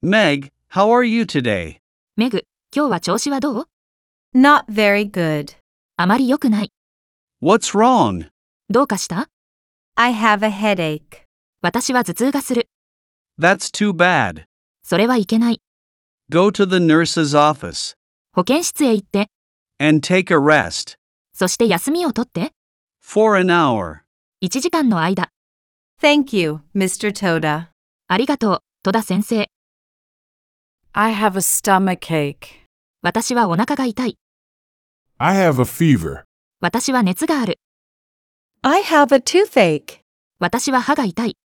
Meg, how are you today? メグ、今日は調子はどう？ Not very good. あまり良くない。 What's wrong? どうかした？ I have a headache. 私は頭痛がする。 That's too bad. それはいけない。 Go to the nurse's office 保健室へ行って、 and take a rest. そして休みを取って。 For an hour. 1時間の間。 Thank you, Mr. Toda. ありがとう、戸田先生。 I have a stomachache. 私はお腹が痛い。 I have a fever. 私は熱がある。 I have a toothache. 私は歯が痛い。